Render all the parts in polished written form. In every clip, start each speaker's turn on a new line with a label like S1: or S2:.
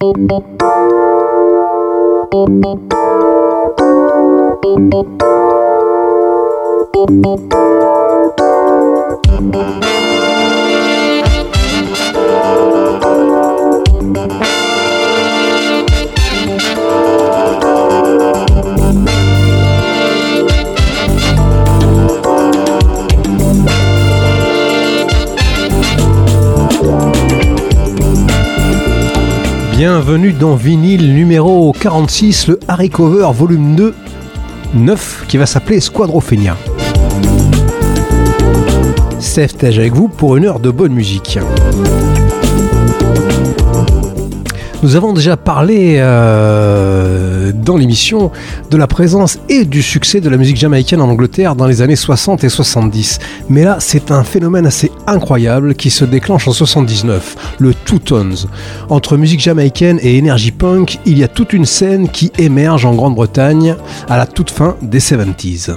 S1: Bienvenue dans Vinyle numéro 46, le Harry Cover volume 2, 9, qui va s'appeler Squadrophenia. Steph Tej avec vous pour une heure de bonne musique. Nous avons déjà parlé dans l'émission de la présence et du succès de la musique jamaïcaine en Angleterre dans les années 60 et 70. Mais là, c'est un phénomène assez incroyable qui se déclenche en 79, le Two Tones. Entre musique jamaïcaine et énergie punk, il y a toute une scène qui émerge en Grande-Bretagne à la toute fin des 70s.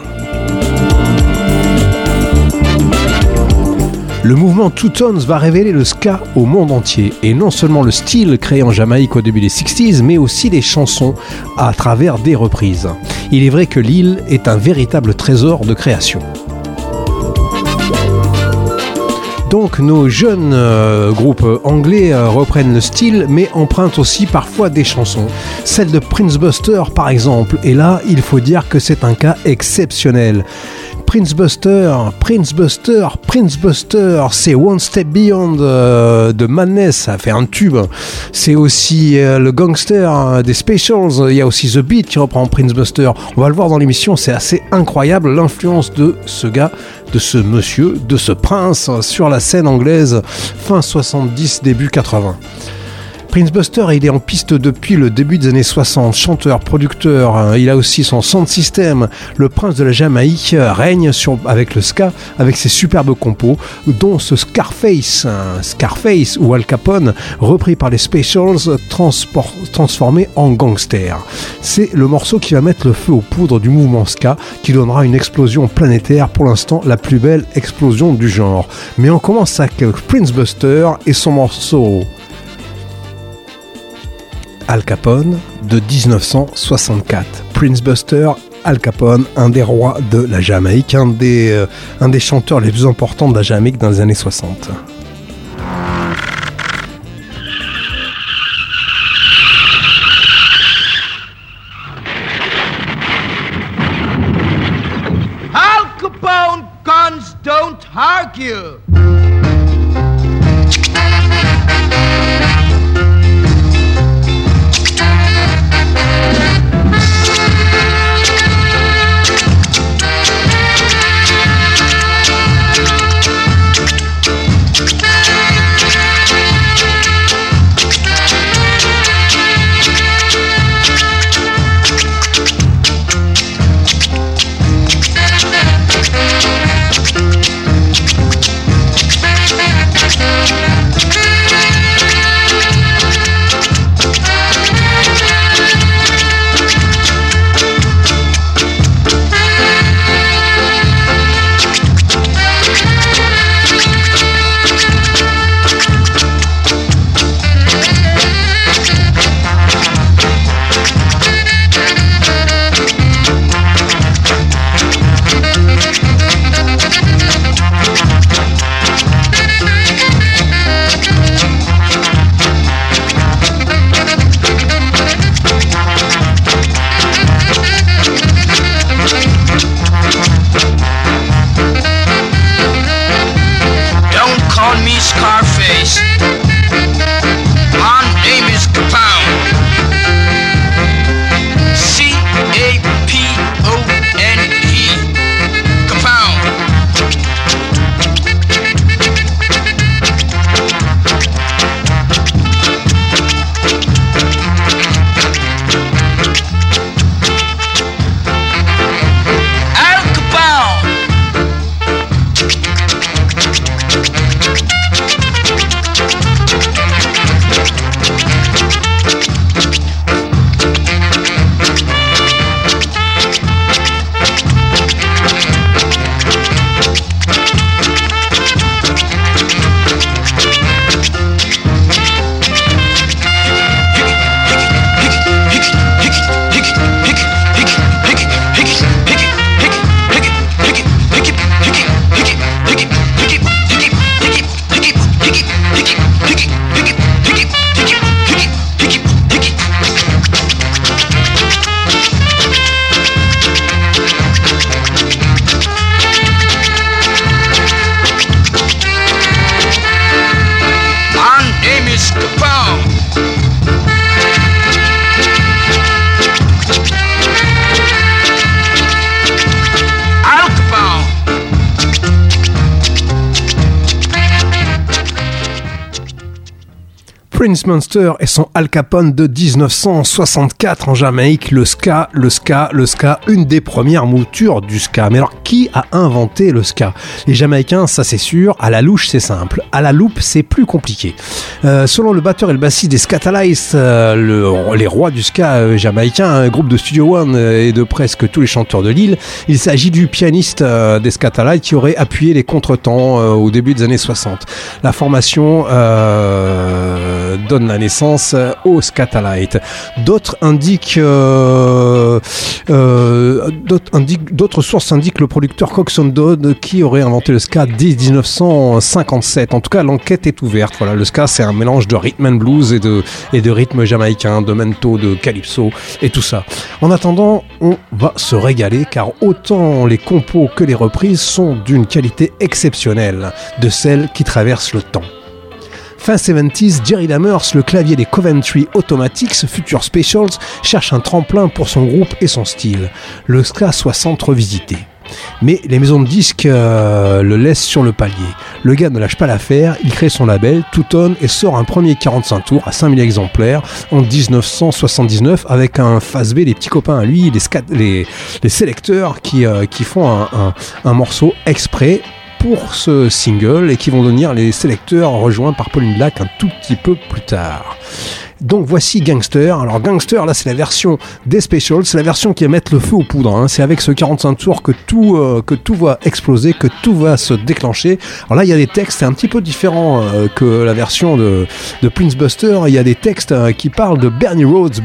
S1: Le mouvement Two Tones va révéler le ska au monde entier, et non seulement le style créé en Jamaïque au début des 60s, mais aussi les chansons à travers des reprises. Il est vrai que l'île est un véritable trésor de création. Donc nos jeunes groupes anglais reprennent le style, mais empruntent aussi parfois des chansons. Celle de Prince Buster par exemple, et là il faut dire que c'est un cas exceptionnel. Prince Buster, c'est One Step Beyond de Madness, ça a fait un tube. C'est aussi le Gangster des Specials, il y a aussi The Beat qui reprend Prince Buster. On va le voir dans l'émission, c'est assez incroyable l'influence de ce gars, de ce monsieur, de ce prince sur la scène anglaise fin 70, début 80. Prince Buster, il est en piste depuis le début des années 60, chanteur, producteur, il a aussi son sound system. Le prince de la Jamaïque règne avec le ska, avec ses superbes compos, dont ce Scarface ou Al Capone, repris par les Specials, transformé en gangster. C'est le morceau qui va mettre le feu aux poudres du mouvement ska, qui donnera une explosion planétaire, pour l'instant la plus belle explosion du genre. Mais on commence avec Prince Buster et son morceau Al Capone de 1964. Prince Buster, Al Capone, un des rois de la Jamaïque, un des chanteurs les plus importants de la Jamaïque dans les années 60.
S2: Al Capone guns don't argue.
S1: Prince Munster et son Al Capone de 1964 en Jamaïque, le ska, une des premières moutures du ska. Mais alors, qui a inventé le ska? Les Jamaïcains, ça c'est sûr. À la louche, c'est simple. À la loupe, c'est plus compliqué. Selon le batteur et le bassiste des Skatalites, les rois du ska jamaïcain, un groupe de Studio One et de presque tous les chanteurs de l'île, il s'agit du pianiste des Skatalites qui aurait appuyé les contretemps au début des années 60. La formation donne la naissance aux Skatalites. D'autres sources indiquent le producteur Coxsone Dodd qui aurait inventé le ska dès 1957. En tout cas, l'enquête est ouverte. Voilà, le ska, c'est un mélange de rhythm and blues et de rythme jamaïcain, de mento, de calypso et tout ça. En attendant, on va se régaler car autant les compos que les reprises sont d'une qualité exceptionnelle, de celles qui traversent le temps. Fin 70s, Jerry Lammers, le clavier des Coventry Automatics, Future Specials, cherche un tremplin pour son groupe et son style. Le ska 60 revisité. Mais les maisons de disques le laissent sur le palier. Le gars ne lâche pas l'affaire, il crée son label, Two-Tone, et sort un premier 45 tours à 5000 exemplaires en 1979 avec un face B des petits copains à lui, les sélecteurs qui font un morceau exprès pour ce single et qui vont devenir les sélecteurs rejoints par Pauline Black un tout petit peu plus tard. Donc voici Gangster. Alors Gangster, là c'est la version des Specials, c'est la version qui va mettre le feu aux poudres, hein. C'est avec ce 45 tours que tout va exploser, que tout va se déclencher. Alors là il y a des textes un petit peu différents que la version de Prince Buster. Il y a des textes qui parlent de Bernie Rhodes,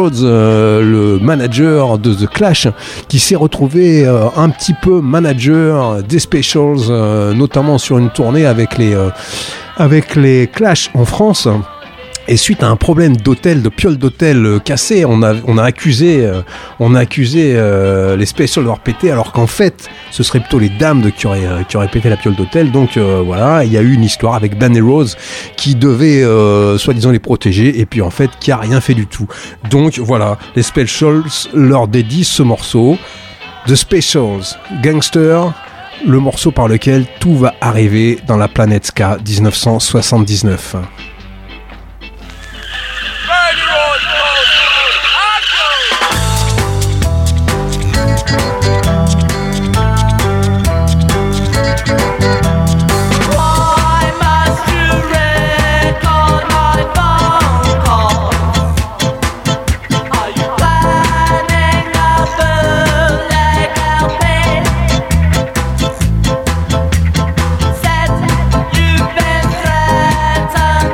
S1: le manager de The Clash, qui s'est retrouvé un petit peu manager des Specials, notamment sur une tournée avec les Clash en France. Et suite à un problème de piole d'hôtel cassé, on a accusé les Specials d'avoir pété, alors qu'en fait, ce serait plutôt les dames qui auraient pété la piole d'hôtel. Donc voilà, il y a eu une histoire avec Danny Rose qui devait soi-disant les protéger, et puis en fait, qui a rien fait du tout. Donc voilà, les Specials leur dédient ce morceau, The Specials, Gangster, le morceau par lequel tout va arriver dans la planète ska 1979.
S3: Said you've been threatened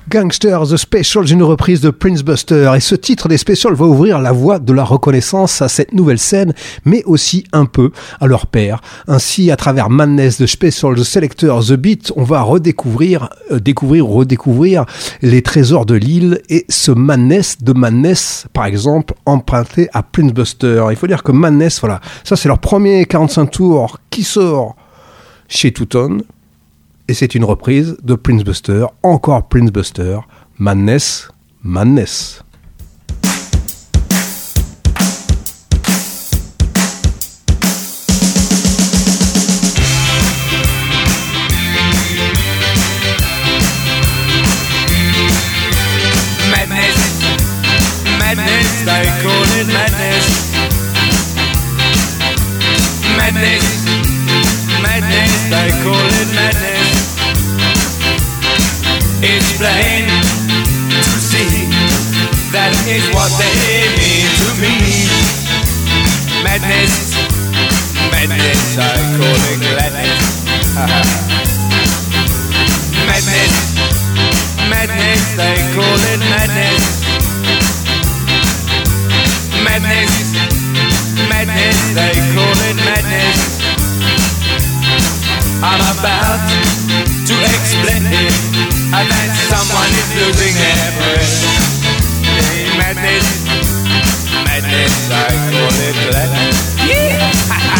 S1: Gangster, The Specials, une reprise de Prince Buster. Et ce titre des Specials va ouvrir la voie de la reconnaissance à cette nouvelle scène, mais aussi un peu à leur père. Ainsi, à travers Madness, The Specials, The Selector, The Beat, on va redécouvrir les trésors de l'île et ce Madness de Madness, par exemple, emprunté à Prince Buster. Il faut dire que Madness, voilà, ça c'est leur premier 45 tours qui sort chez Two-Tone. Et c'est une reprise de Prince Buster, encore Prince Buster, Madness, Madness.
S3: Madness, they call it madness. Madness, madness, they call it madness. It's plain to see that is what they mean to me. Madness, madness, I call it gladness. Madness, madness, they call it madness. Madness, madness, they call it madness. I'm about to explain it, and that someone is losing their breath. Hey, madness, madness, I call it gladness. Yeah!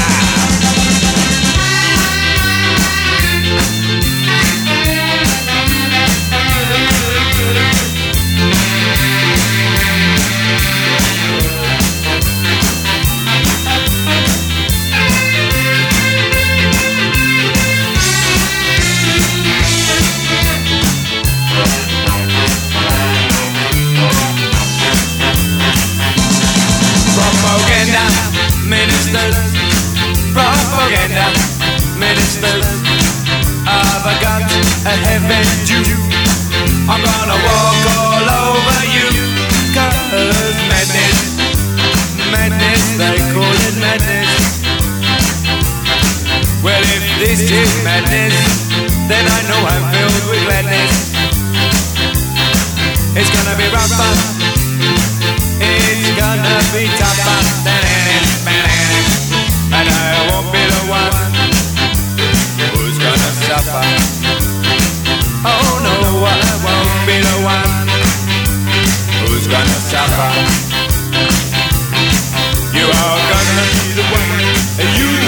S3: Propaganda ministers, I've got a heaven due. I'm gonna walk all over you, 'cause madness, madness, they call it madness. Well, if this is madness, then I know I'm filled with gladness. It's gonna be rougher, it's gonna be tougher than anything. And I won't be the one who's gonna suffer. Oh no, I won't be the one who's gonna suffer. You are gonna be the one, and you.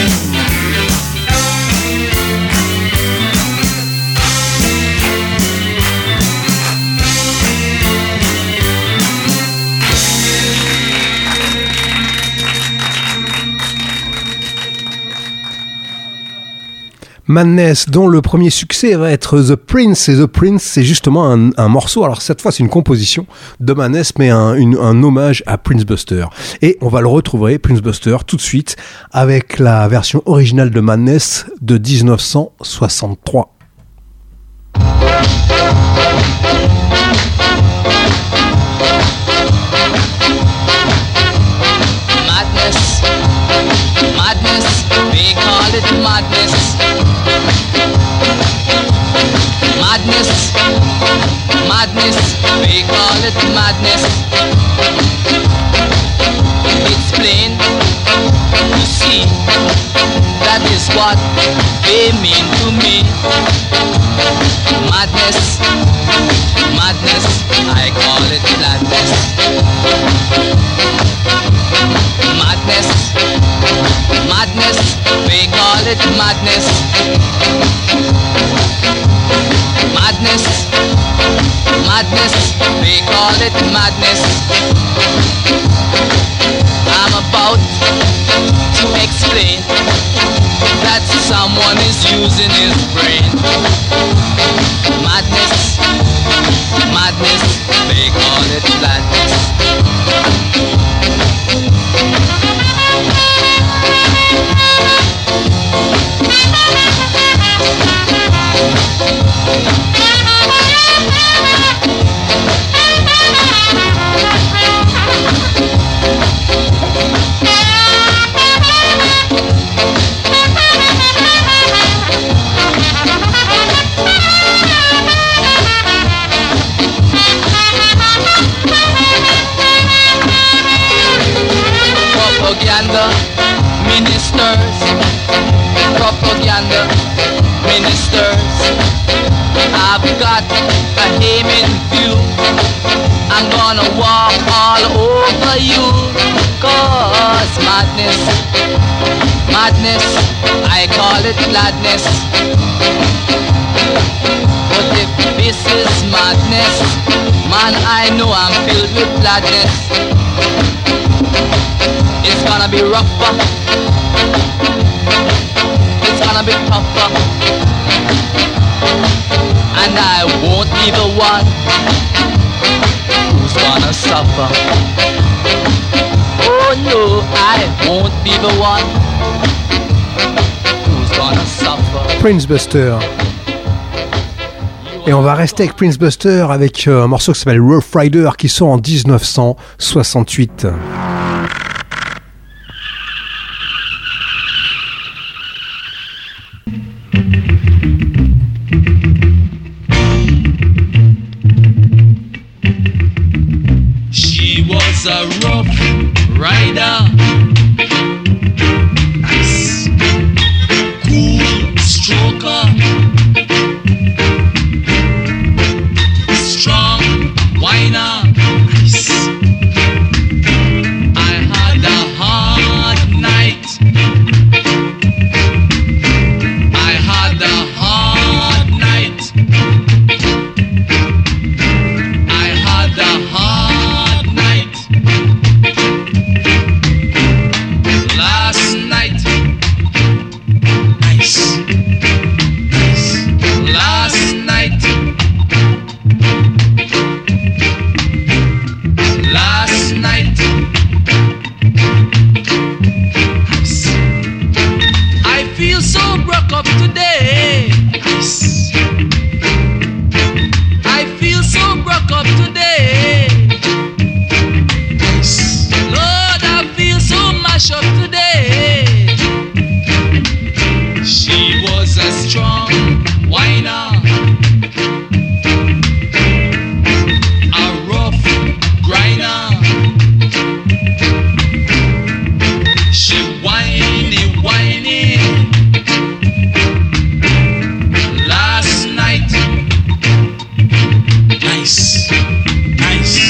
S1: Madness, dont le premier succès va être The Prince, et The Prince c'est justement un morceau, alors cette fois c'est une composition de Madness mais un hommage à Prince Buster, et on va le retrouver Prince Buster tout de suite avec la version originale de Madness de 1963.
S4: Madness, madness, we call it madness. Madness, madness, we call it madness. It's plain to see, that is what they mean to me. Madness, madness, I call it madness. Madness, madness, we call it madness. Madness, madness, we call it madness. I'm about to explain that someone is using his brain. Madness, madness, we call it madness. ministers. I've got a aim in view. I'm gonna walk all over you. Cause madness, madness, I call it gladness. But if this is madness, man, I know I'm filled with gladness. It's gonna be rougher, it's gonna be tougher, and I won't be the one who's gonna suffer. Oh no, I won't be the one who's gonna suffer.
S1: Prince Buster. Et on va rester avec Prince Buster avec un morceau qui s'appelle Rough Rider qui sort en 1968.
S4: She was a rough rider, nice, cool stroker, strong whiner, nice. I had a hard night, I had a hard night, I had a hard night. Last night, nice, nice. Last night, last night, nice. I feel so broke up today, nice. I feel so broke up today, nice. Lord, I feel so mashed up today. She was a strong whiner, a rough grinder. She whiny, whiny. Last night, nice, nice.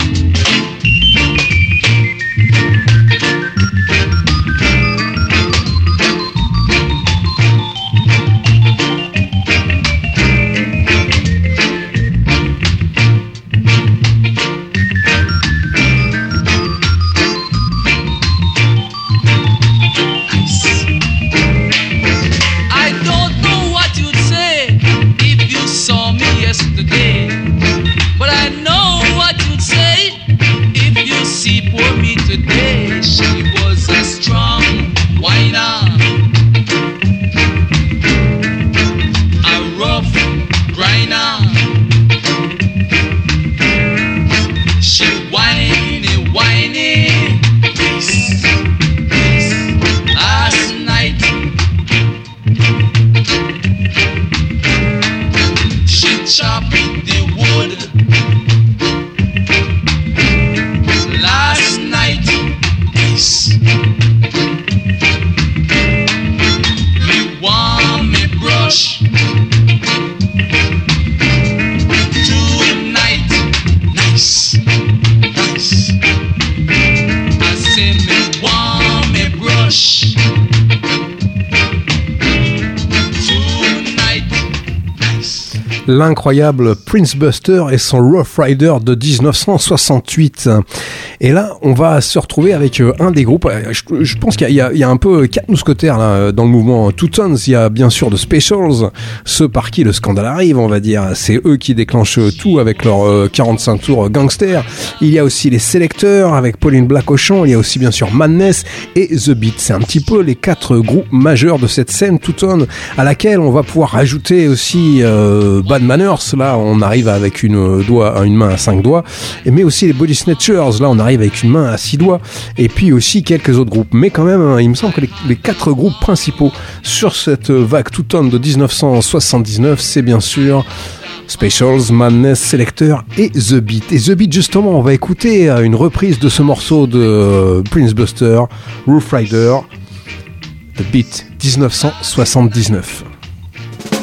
S4: I don't know what you'd say if you saw me yesterday, but I know what you'd say if you see poor me today. She was a strong whiner, a rough grinder. She whiny, whiny. Peace, peace. Last night, she chopped the wood. Last night, peace. Me warm, me brush. Tonight, nice, nice. I say me warm, me brush. Tonight, nice.
S1: L'incroyable Prince Buster et son Rough Rider de 1968. Et là, on va se retrouver avec un des groupes. Je pense qu'il y a un peu quatre mousquetaires là, dans le mouvement Two Tons. Il y a bien sûr The Specials, ceux par qui le scandale arrive, on va dire. C'est eux qui déclenchent tout avec leur 45 tours gangster. Il y a aussi les Selecteurs avec Pauline Black au chant. Il y a aussi bien sûr Madness et The Beat. C'est un petit peu les quatre groupes majeurs de cette scène Two Tone, à laquelle on va pouvoir rajouter aussi Bad Manners. Là, on arrive avec une main à 5 doigts. Mais aussi les Body Snatchers. Là, on arrive avec une main à 6 doigts. Et puis aussi quelques autres groupes. Mais quand même, il me semble que les quatre groupes principaux sur cette vague Two Tone de 1979, c'est bien sûr Specials, Madness, Selector et The Beat. Et The Beat, justement, on va écouter une reprise de ce morceau de Prince Buster, Rough Rider, The Beat, 1979.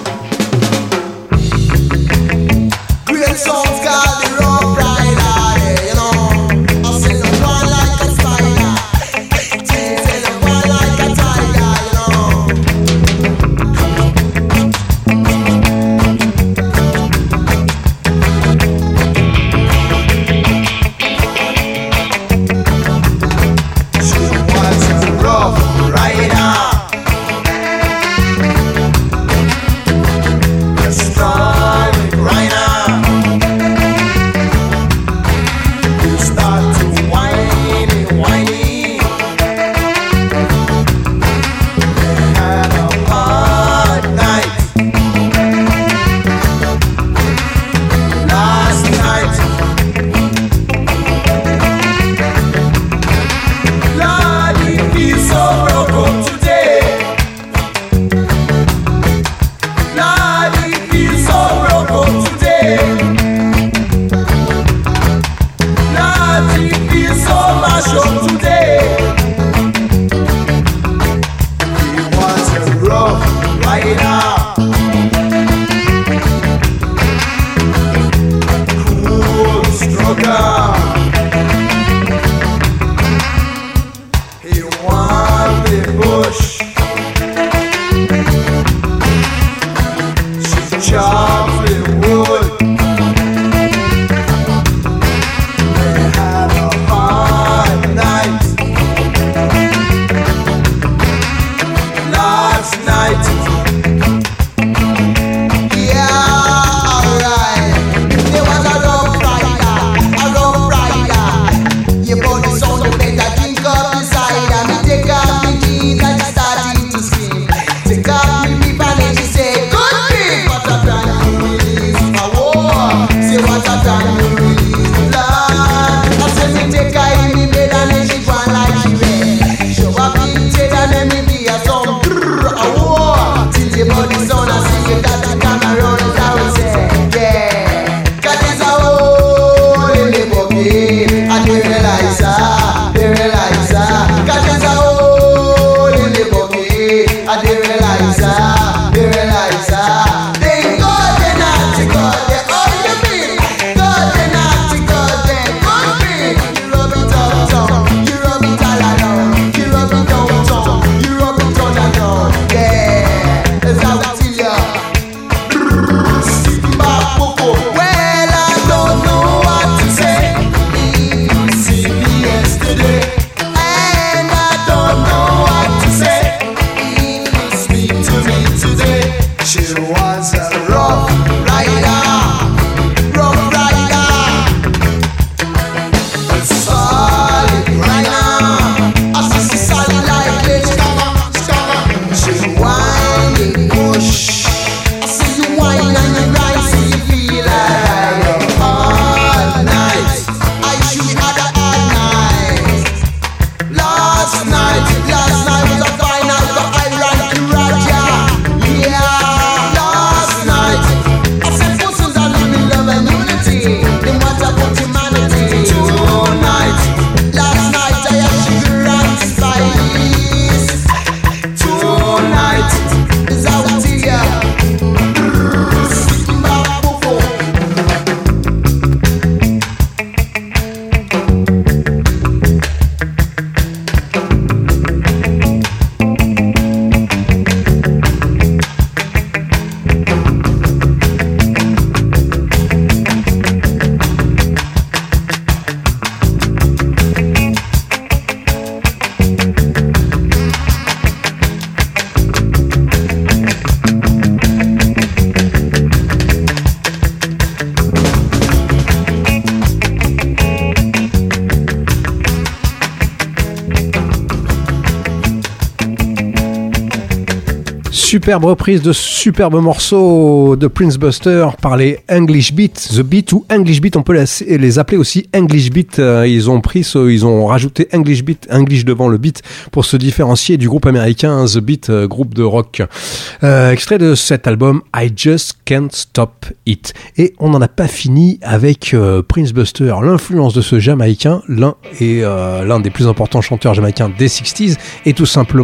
S1: Superbe reprise de superbes morceaux de Prince Buster par les English Beat, The Beat ou English Beat, on peut les appeler aussi English Beat. Ils ont rajouté English Beat, English devant le beat pour se différencier du groupe américain The Beat, groupe de rock. Extrait de cet album I Just Can't Stop It. Et on n'en a pas fini avec Prince Buster, l'influence de ce Jamaïcain, l'un des plus importants chanteurs jamaïcains des 60s, est tout simplement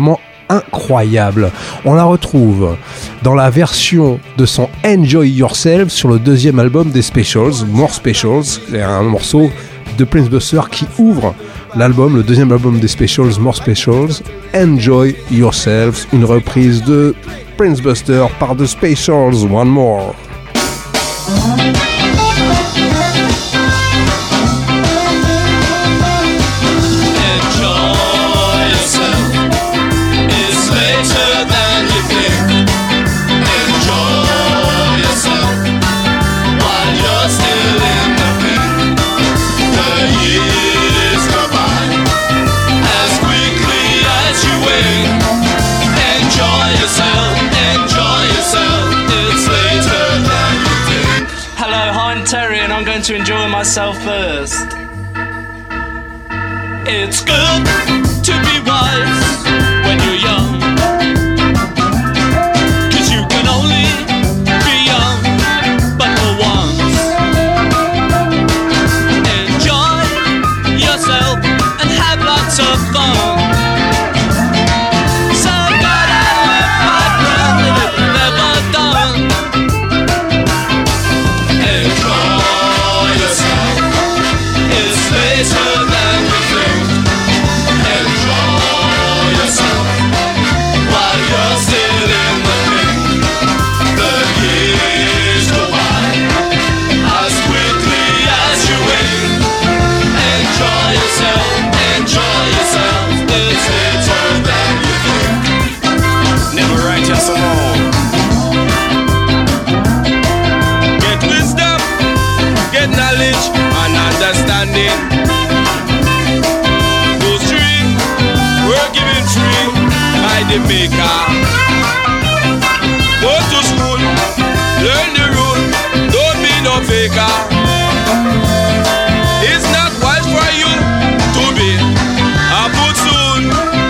S1: incroyable. On la retrouve dans la version de son Enjoy Yourself sur le deuxième album des Specials, More Specials. C'est un morceau de Prince Buster qui ouvre l'album, le deuxième album des Specials, More Specials, Enjoy Yourself, une reprise de Prince Buster par The Specials, One More.
S5: To enjoy myself first. It's good to be wise when you're young, 'cause you can only be young but for once. Enjoy yourself and have lots of fun. So good at it, my friend, that it's never done. Later than you think. Enjoy yourself while you're still in the pink. The years go by as quickly as you wink. Enjoy yourself, enjoy yourself. It's later than you think. Never write us alone. Get wisdom, get knowledge and understanding. The maker. Go to school, learn the rule, don't be no faker. It's not wise for you to be a buffoon.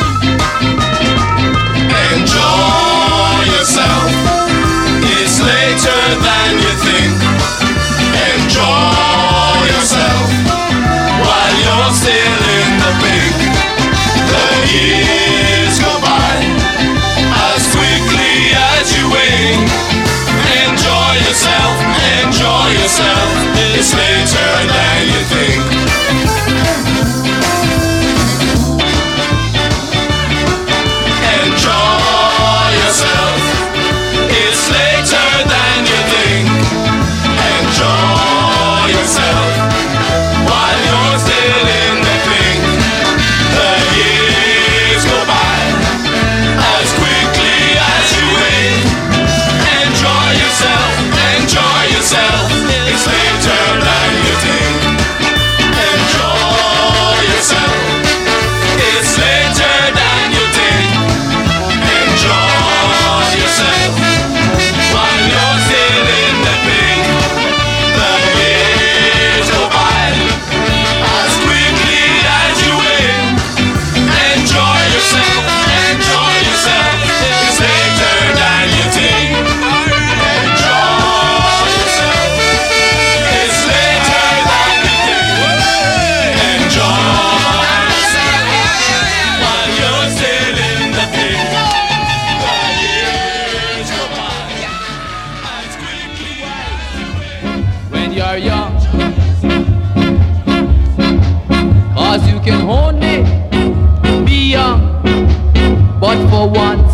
S5: Enjoy yourself, it's later than you think. Enjoy yourself while you're still in the pink. The years go by as quickly as you wink. Enjoy yourself, enjoy yourself. It's later than you think. Enjoy yourself. It's later than you think. Enjoy yourself while you're still in the pink. The years go by as quickly as you wink. Enjoy yourself, enjoy yourself. It's later than you think. Enjoy yourself. It's later than you think. Enjoy yourself while you're still in the pink. The years go by as quickly as you wink. Enjoy yourself, enjoy yourself. It's later than you think. Enjoy yourself. It's later than you think. Enjoy yourself while you're still in the pink. The years go by as quickly as you wink.
S4: When you're young, 'cause you can only be young, but for once.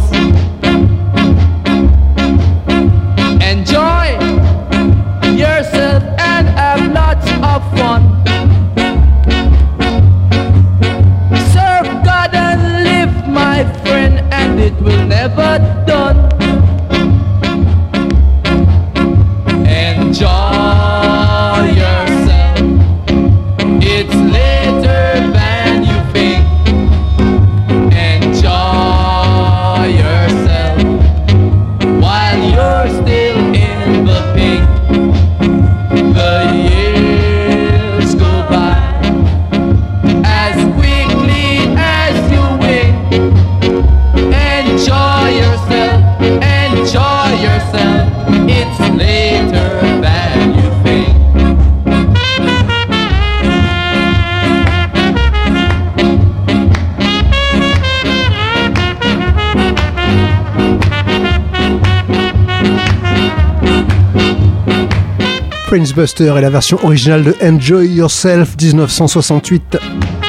S4: Enjoy yourself and have lots of fun. Serve God and live, my friend, and it will never done. Enjoy yourself. It's later than you think. Enjoy
S1: Prince Buster et la version originale de Enjoy Yourself 1968.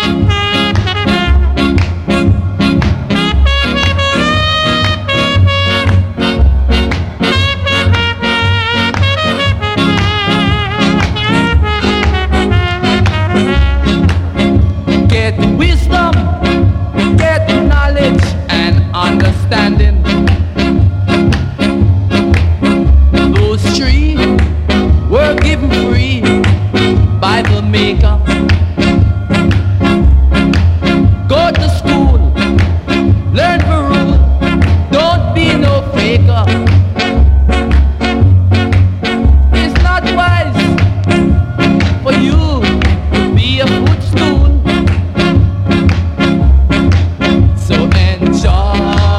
S4: Understanding those three were given free by the maker. Go to school, learn the rule, don't be no faker. It's not wise for you to be a footstool. So enjoy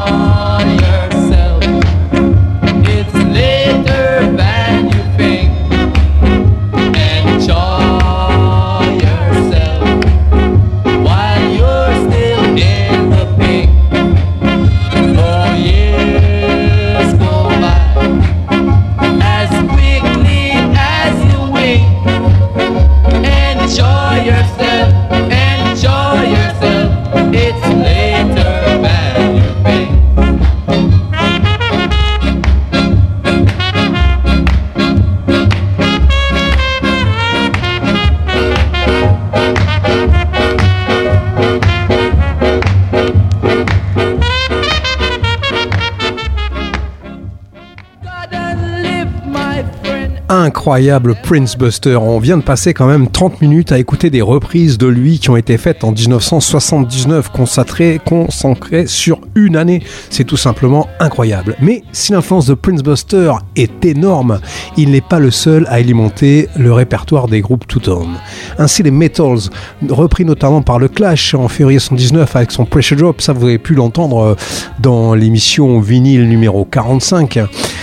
S1: Incroyable Prince Buster. On vient de passer quand même 30 minutes à écouter des reprises de lui qui ont été faites en 1979, concentrées sur une année. C'est tout simplement incroyable. Mais si l'influence de Prince Buster est énorme, il n'est pas le seul à alimenter le répertoire des groupes Two-Tone. Ainsi les Metals, repris notamment par le Clash en février 1979 avec son Pressure Drop, ça vous avez pu l'entendre dans l'émission vinyle numéro 45.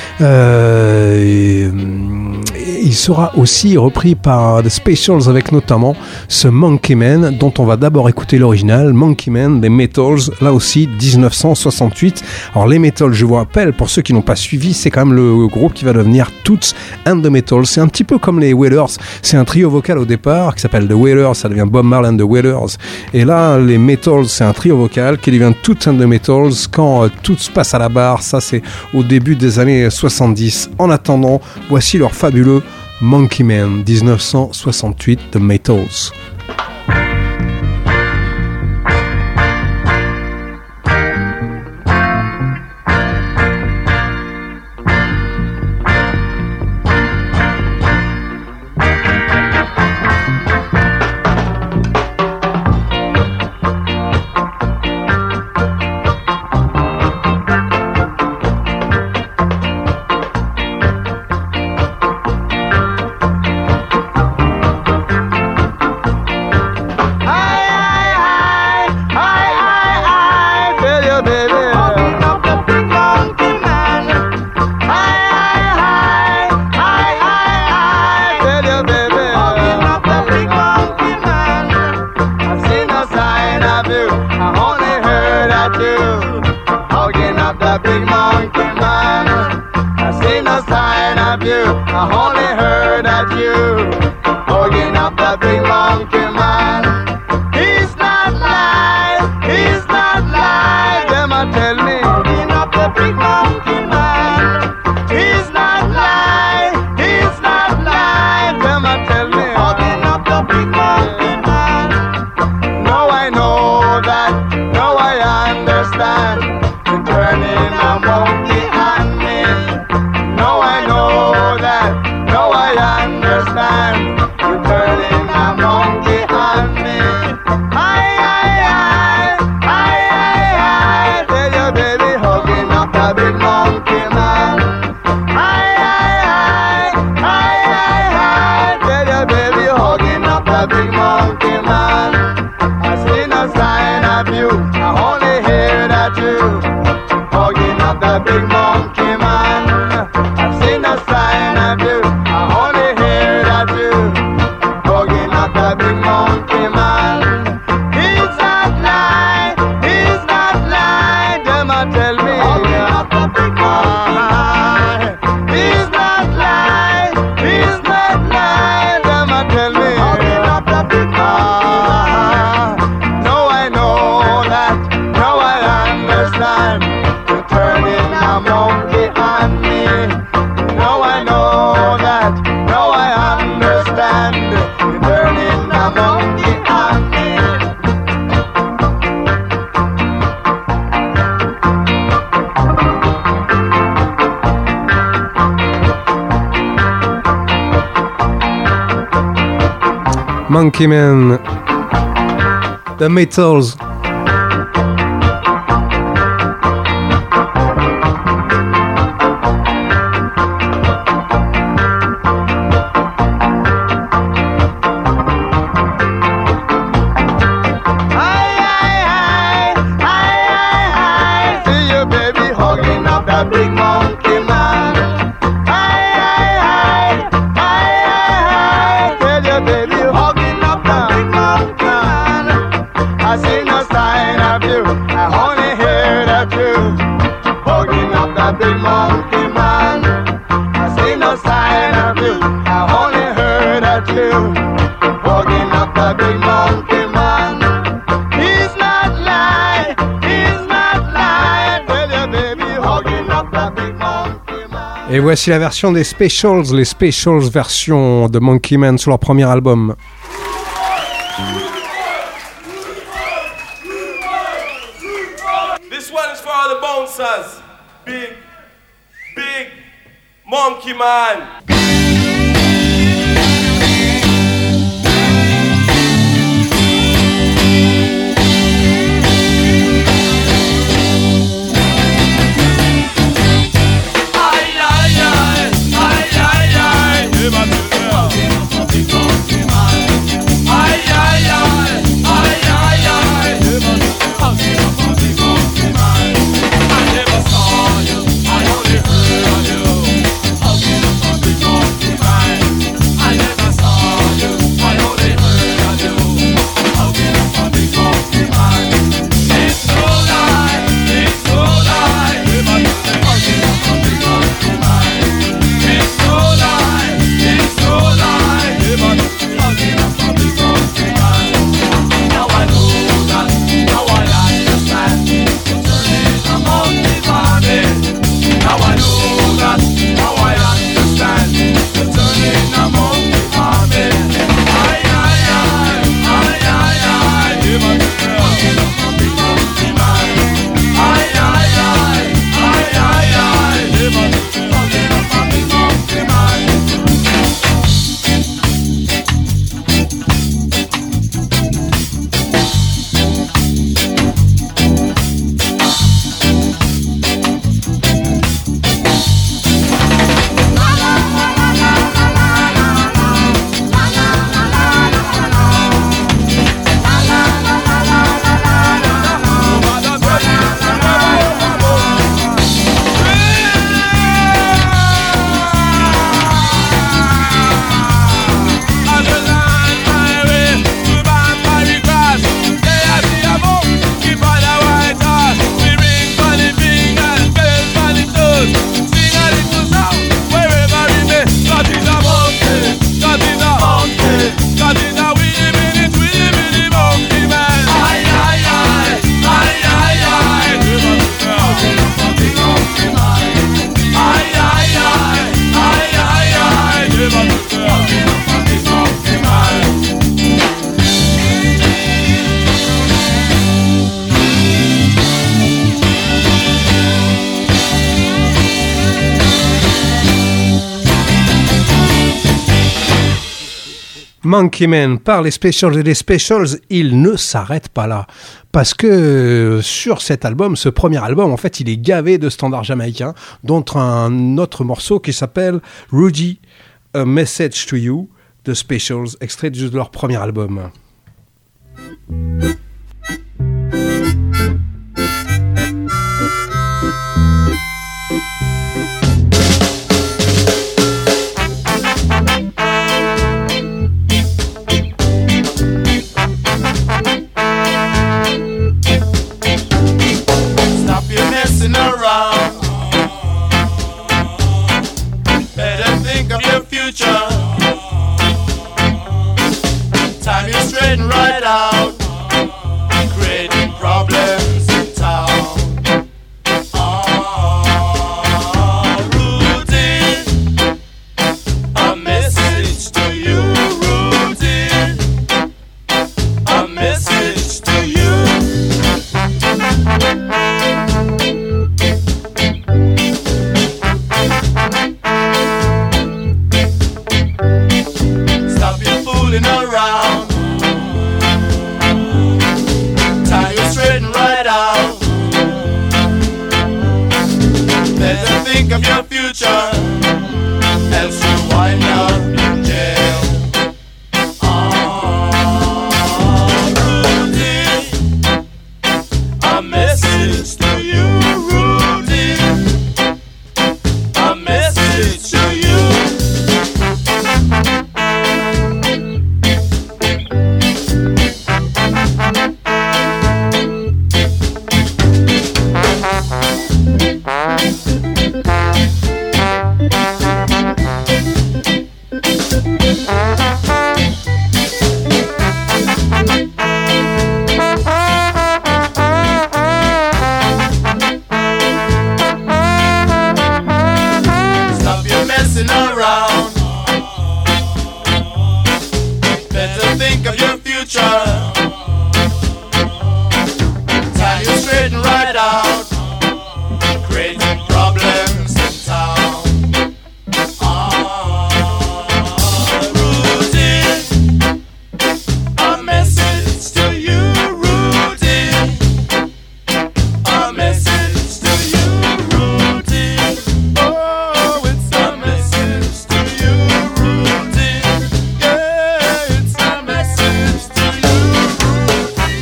S1: Il sera aussi repris par The Specials avec notamment ce Monkey Man dont on va d'abord écouter l'original, Monkey Man des Metals, là aussi 1968. Alors les Metals, je vous rappelle, pour ceux qui n'ont pas suivi, c'est quand même le groupe qui va devenir Toots and the Metals. C'est un petit peu comme les Wailers, c'est un trio vocal au départ qui s'appelle The Wailers, ça devient Bob Marley and the Wailers. Et là, les Metals, c'est un trio vocal qui devient Toots and the Metals quand Toots passe à la barre, ça c'est au début des années 70. En attendant, voici leur fabuleux Monkey Man 1968 The Metals.
S5: He's not lying.
S1: Monkey Man, The Metals.
S2: Big monkey man, tell your baby hugging up the big monkey man. I see no sign of you, I only heard of you. Hugging up the big monkey man. I see no sign of you, I only heard of you. Hugging up the big monkey man. He's not lying, he's not lying. Tell your baby hugging up the big monkey man.
S1: Et voici la version des Specials, les Specials version de Monkey Man sur leur premier album.
S5: This one is for all the bouncers. Big, big monkey man.
S1: Monkey Man par les Specials et les Specials, il ne s'arrête pas là. Parce que sur cet album, ce premier album, en fait, il est gavé de standards jamaïcains, dont un autre morceau qui s'appelle Rudy, A Message to You, de Specials, extrait de leur premier album.
S5: Time you straighten right out, creating problems in town. Rudy, a message to you, Rudy, a message to you. Stop your fooling around. straighten right out, creating problems in town. Rudy, a message to you, Rudy. A message to you, Rudy. Oh, it's a message to you, Rudy. Yeah, it's a message to you, Rudy.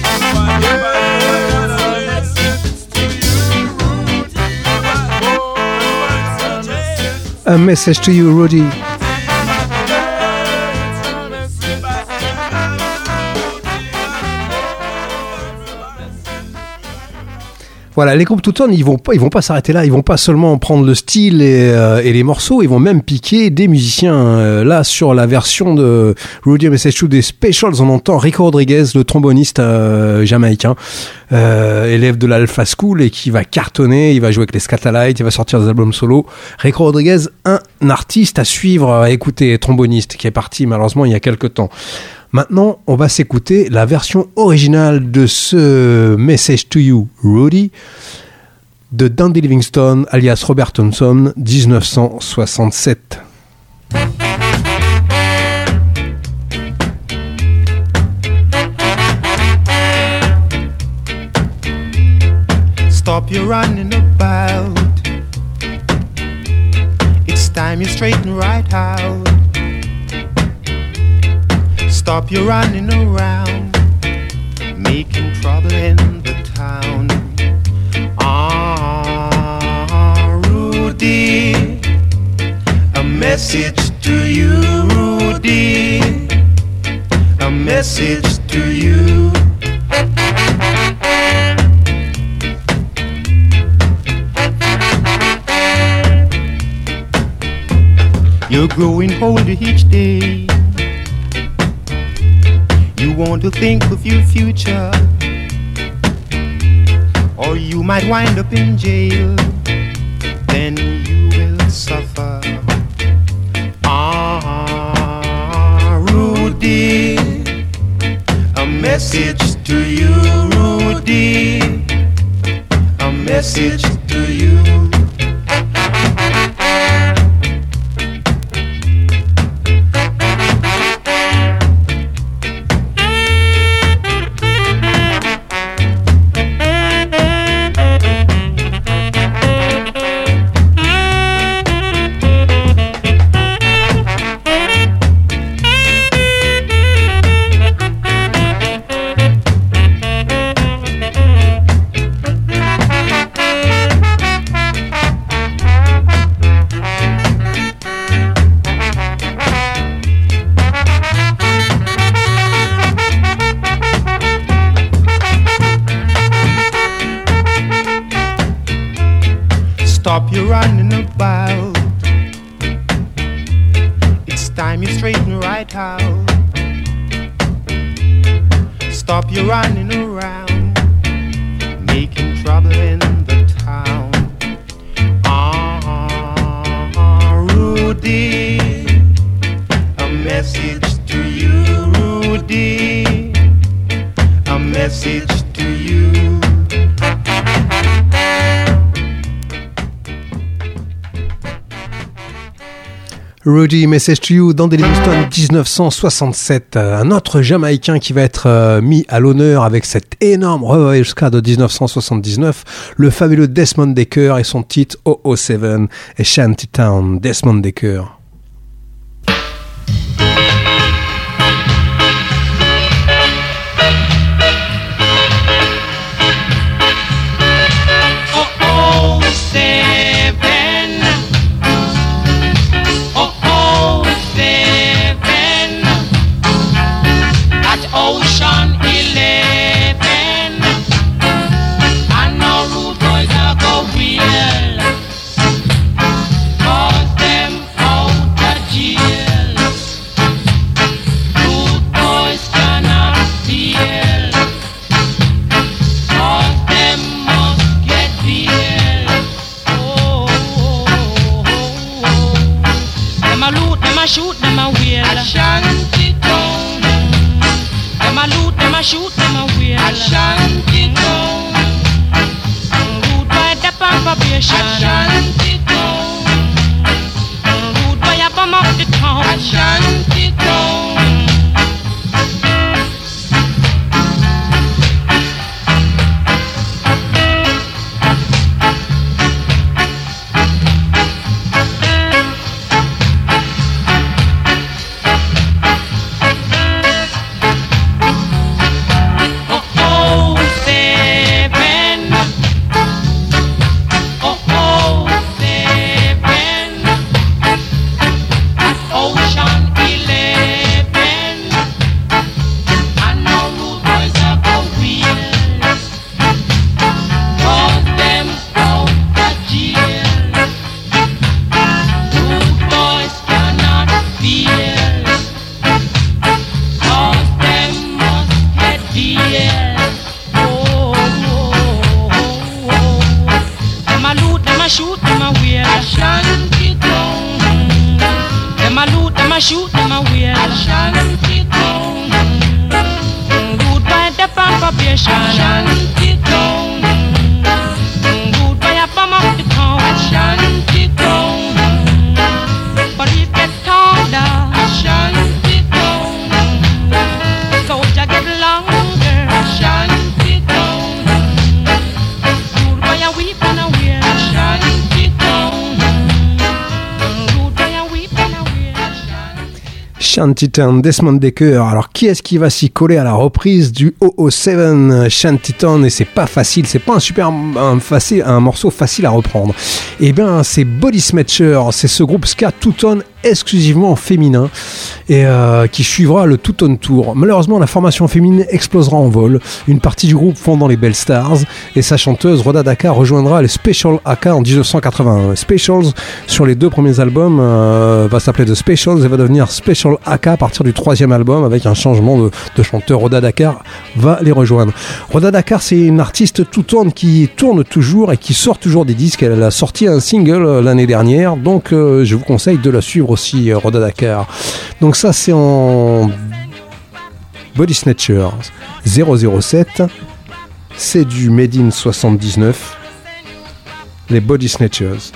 S1: A message to you, Rudy. Voilà, les groupes Two-Tone, ils vont pas s'arrêter là. Ils vont pas seulement prendre le style et les morceaux, ils vont même piquer des musiciens. Là, sur la version de Rudy Message to des Specials, on entend Rico Rodriguez, le tromboniste jamaïcain, élève de l'Alpha School et qui va cartonner. Il va jouer avec les Scatalites, il va sortir des albums solo. Rico Rodriguez, un artiste à suivre, à écouter, tromboniste, qui est parti malheureusement il y a quelques temps. Maintenant, on va s'écouter la version originale de ce Message to You, Rudy, de Dandy Livingstone, alias Robert Thompson, 1967.
S6: Stop your running about. It's time you straighten right out. Stop your running around, making trouble in the town. Rudy, a message to you, Rudy, a message to you. You're growing older each day. You want to think of your future, or you might wind up in jail. Then you will suffer. Rudy, a message to you, Rudy, a message to you. Stop your running about. It's time you straighten right out. Stop your running around, making trouble in the town. Rudy, a message to you, Rudy, a message to you.
S1: Rudy, Message to You, dans Livingstone 1967. Un autre Jamaïcain qui va être mis à l'honneur avec cet énorme revival ska de 1979, le fabuleux Desmond Dekker et son titre 007 et Shantytown. Desmond Dekker.
S7: Shoot them a wheel. A shanty town. Them a loot, them a shoot, them a wheel. A shanty town. probation.
S4: Ashanti town,
S7: Rude boy, I bum up the town.
S4: Ashanti town.
S7: Shoot them away.
S4: Ashanti town,
S7: Rude boy, the on probation.
S4: Ashanti town,
S7: Rude boy, I bum up the town.
S4: Ashanti town,
S7: But if get taller,
S4: Ashanti town,
S7: soldier get longer.
S4: Ashanti town,
S7: Rude boy, I weep and I wear.
S4: Ashanti town.
S7: Rude boy, I weep and I wear.
S1: Shantytown, Desmond Dekker. Alors, qui est-ce qui va s'y coller à la reprise du 007 Shantytown? Et c'est pas facile, c'est pas un morceau facile à reprendre. Eh bien, c'est Body Snatcher, c'est ce groupe ska two-tone exclusivement féminin et qui suivra le two-tone tour. Malheureusement, la formation féminine explosera en vol. Une partie du groupe fondant les Bell Stars et sa chanteuse Rhoda Dakar rejoindra les Special AK en 1981. Specials sur les deux premiers albums va s'appeler The Specials et va devenir Special AK à partir du troisième album avec un changement de chanteur. Rhoda Dakar va les rejoindre. Rhoda Dakar, c'est une artiste two-tone qui tourne toujours et qui sort toujours des disques. Elle a sorti un single l'année dernière, donc je vous conseille de la suivre aussi, Rhoda Dakar. Donc ça, c'est en Body Snatchers 007. C'est du Made in 79. Les Body Snatchers.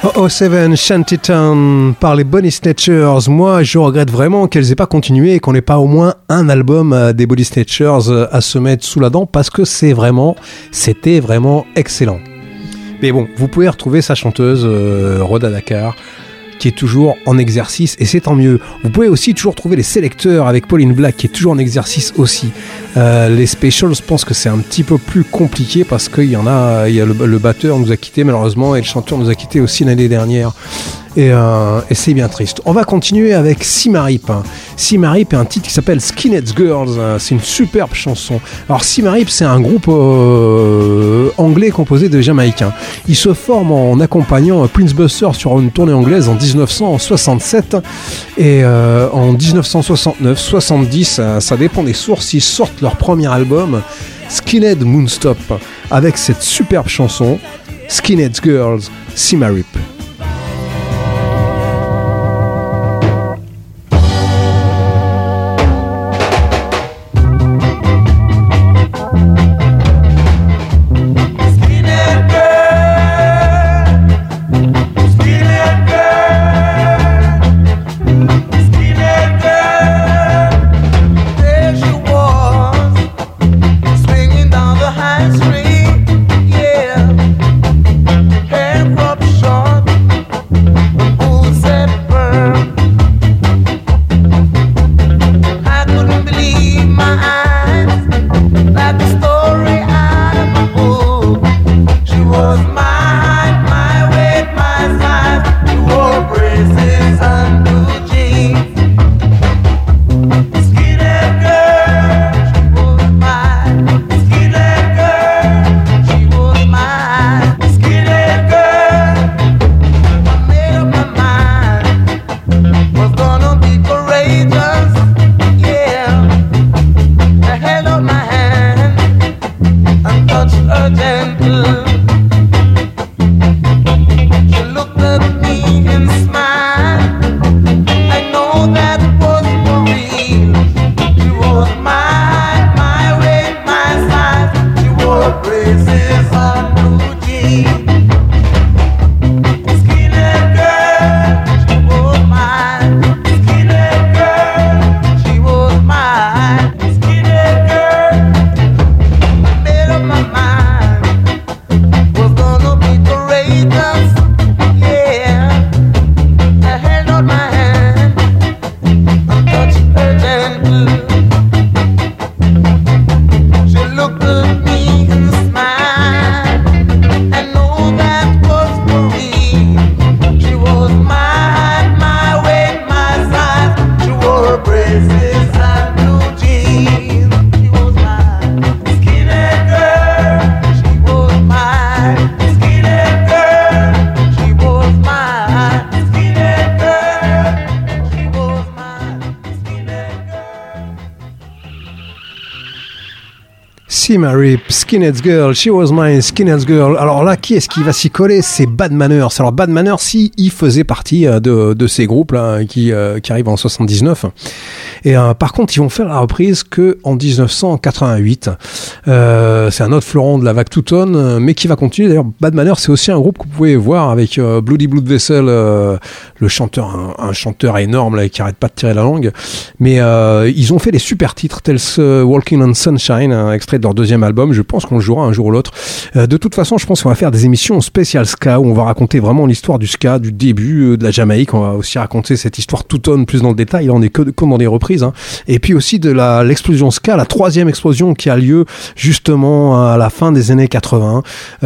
S1: 007 Shantytown par les Body Snatchers. Moi, je regrette vraiment qu'elles aient pas continué et qu'on n'ait pas au moins un album des Body Snatchers à se mettre sous la dent parce que c'était vraiment excellent. Mais bon, vous pouvez retrouver sa chanteuse Rhoda Dakar qui est toujours en exercice et c'est tant mieux. Vous pouvez aussi toujours trouver les sélecteurs avec Pauline Black qui est toujours en exercice aussi. Les Specials, je pense que c'est un petit peu plus compliqué parce qu'il y en a, le batteur nous a quitté malheureusement et le chanteur nous a quitté aussi l'année dernière. Et c'est bien triste. On va continuer avec Simarip. Simarip est un titre qui s'appelle Skinheads Girls. C'est une superbe chanson. Alors Simarip, c'est un groupe anglais composé de Jamaïcains. Ils se forment en accompagnant Prince Buster sur une tournée anglaise en 1967 et en 1969-70, ça dépend des sources, ils sortent leur premier album Skinhead Moonstop avec cette superbe chanson Skinheads Girls, Simarip. Simarip, Skinheads Girl, She Was Mine, Skinheads Girl. Alors là, qui est-ce qui va s'y coller? C'est Bad Manners. Alors Bad Manners, il faisait partie de ces groupes là qui arrivent en 79. Et par contre, ils vont faire la reprise que en 1988. C'est un autre fleuron de la vague Two-Tone, mais qui va continuer. D'ailleurs, Bad Manners, c'est aussi un groupe que vous pouvez voir avec Bloody Blood Vessel, le chanteur, un chanteur énorme là, qui arrête pas de tirer la langue. Mais ils ont fait des super titres tels Walking on Sunshine, un extrait de leur deuxième album. Je pense qu'on le jouera un jour ou l'autre. De toute façon, je pense qu'on va faire des émissions spéciales ska où on va raconter vraiment l'histoire du ska, du début de la Jamaïque. On va aussi raconter cette histoire Two-Tone plus dans le détail. Là, on est que dans des reprises. Hein. Et puis aussi de l'explosion ska, la troisième explosion qui a lieu justement à la fin des années 80.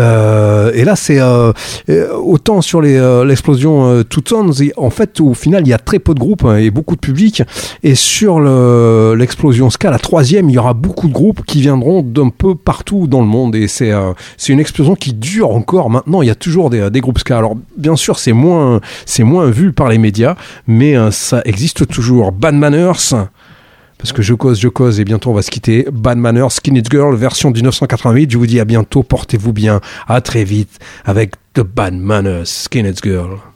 S1: Et là, c'est autant sur l'explosion Two-Tone, en fait, au final, il y a très peu de groupes et beaucoup de public. Et sur l'explosion ska, la troisième, il y aura beaucoup de groupes qui viendront d'un peu partout dans le monde. Et c'est une explosion qui dure encore maintenant. Il y a toujours des groupes ska. Alors, bien sûr, c'est moins vu par les médias, mais ça existe toujours. Bad Manners, parce que je cause et bientôt on va se quitter. Bad Manners, Skinheads Girl, version 1988. Je vous dis à bientôt, portez-vous bien, à très vite avec The Bad Manners, Skinheads Girl.